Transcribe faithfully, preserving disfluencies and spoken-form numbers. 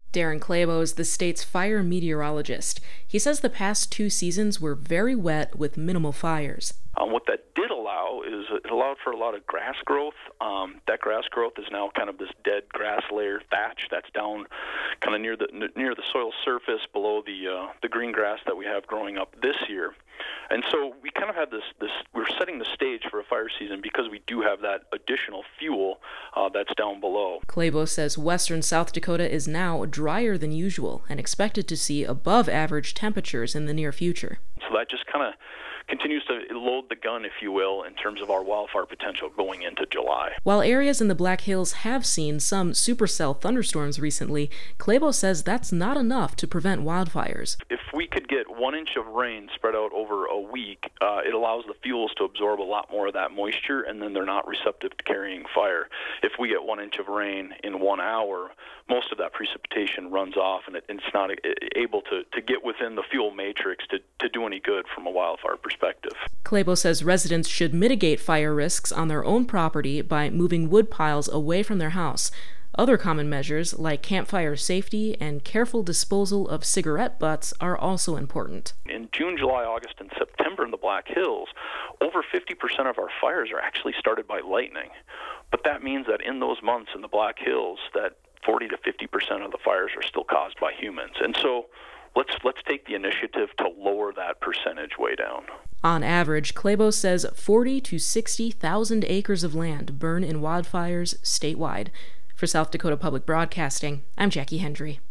Darren Clabo is the state's fire meteorologist. He says the past two seasons were very wet with minimal fires. Um, what that did allow is it allowed for a lot of grass growth. Um, that grass growth is now kind of this dead grass layer thatch that's down kind of near the near the soil surface below the uh, the green grass that we have growing up this year. And so we kind of had this, this we're setting the stage for a fire season because we do have that additional fuel uh, that's down below. Clabo says western South Dakota is now drier than usual and expected to see above average temperatures in the near future. So that just kind of continues to load the gun, if you will, in terms of our wildfire potential going into July. While areas in the Black Hills have seen some supercell thunderstorms recently, Clabo says that's not enough to prevent wildfires. If we could get one inch of rain spread out over a week, uh, it allows the fuels to absorb a lot more of that moisture, and then they're not receptive to carrying fire. If we get one inch of rain in one hour, most of that precipitation runs off, and it, it's not able to, to get within the fuel matrix to, to do any good from a wildfire perspective. Clabo says residents should mitigate fire risks on their own property by moving wood piles away from their house. Other common measures, like campfire safety and careful disposal of cigarette butts, are also important. In June, July, August, and September in the Black Hills, over fifty percent of our fires are actually started by lightning. But that means that in those months in the Black Hills, that forty to fifty percent of the fires are still caused by humans. And so let's let's take the initiative to lower that percentage way down. On average, Clabo says forty to sixty thousand acres of land burn in wildfires statewide. For South Dakota Public Broadcasting, I'm Jackie Hendry.